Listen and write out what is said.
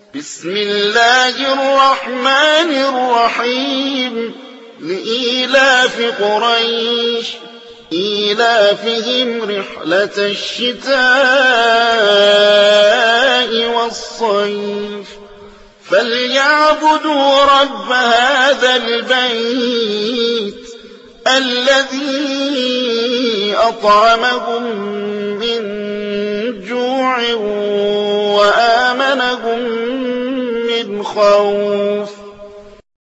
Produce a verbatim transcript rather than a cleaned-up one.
بسم الله الرحمن الرحيم لإيلاف قريش إيلافهم رحلة الشتاء والصيف فليعبدوا رب هذا البيت الذي أطعمهم من جوع وآمنهم من خوف